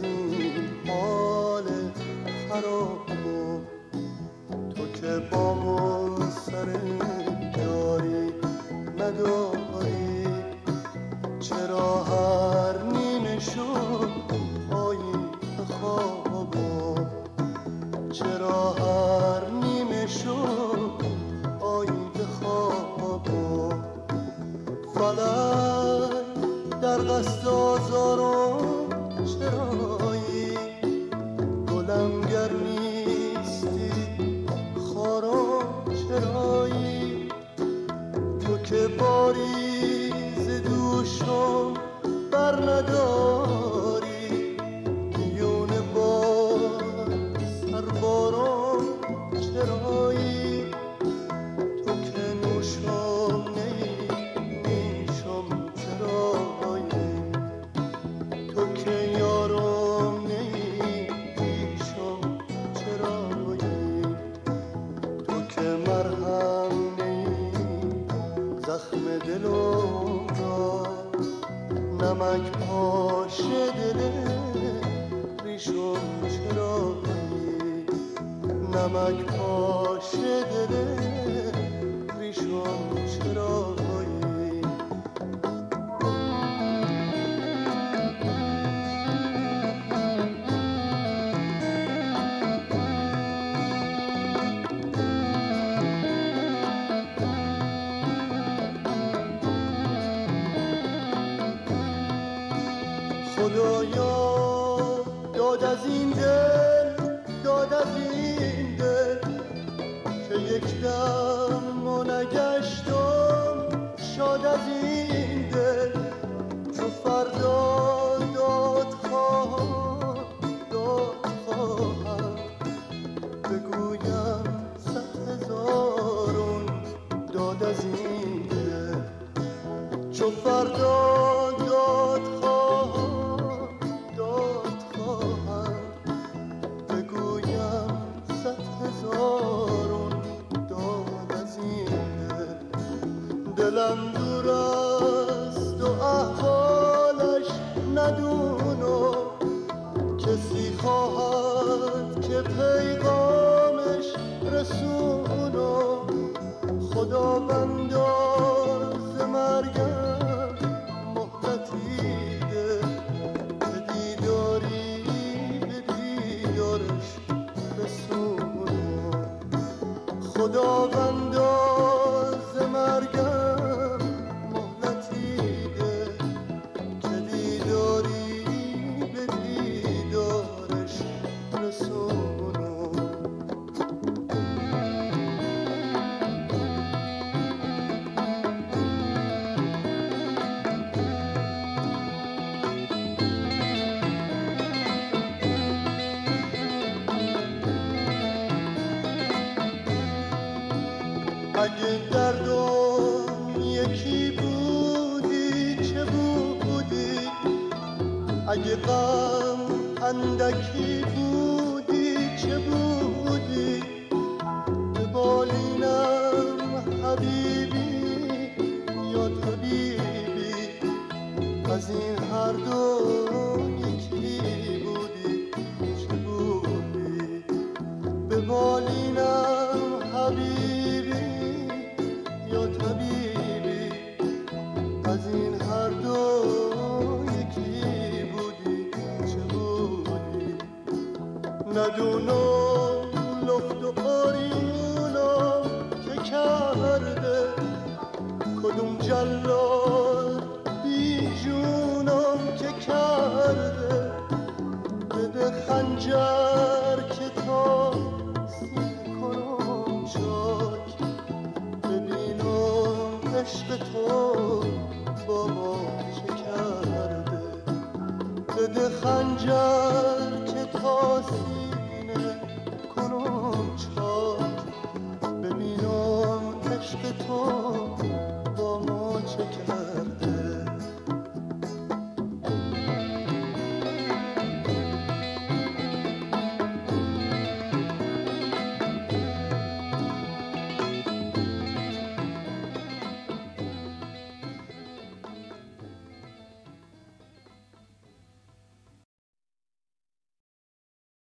این حال خرابم، تو که بام سر یاری نداری، چرا هر نیمه شب پایی به خوابم، چرا هر نیمه شب پایی به خوابم. فلک در قصد آزارم چرایی، گلم گر نیستی خارم چرایی، تو که باری ز دوشم بر نداری، میونه بار سربارم چرایی، تو که نوشم نیشم چرایی، تو که یارم نیشم چرایی، تو که مرهم زخم دلم را، نمک پاش دل ریشم چرایی، نمک پاش دل ریشم چرایی. خدایا داد از این دل، داد از این دل، که یک دم ما نگشتم شاد از این دل، چو فردا داد خواهم بگویم 100,000 داد از این دل، چو فردا داد خواهم بگویم 100,000 داد از این دل. دلم دور است و احوالش ندونم، کسی خواهد که پیغامش رسونم، خداوندا ز مرگم مهلتی ده، به دیداری به دیدارش رسونم، خداوندا ز مرگم مهلتی ده، که دیداری به دیدارش رسونم. اگه دردم یکی بودی چه بودی، اگه غم اندکی بودی چه بودی، به بالینم حبیبی یا طبیبی، از این هر دو یکی بودی چه بودی، به بالینم حبیبی یا طبیبی، از این هر دو یکی بودی چه بودی. ندونم لخت و قاریونم که کرده، کدوم جلال بی جونم که کرده، بده خنجر که تا سینه کنم چاک، ببینم عشق تو با ما چه کرده، بده خنجر که تا سینه کنم چاک، ببینم عشق تو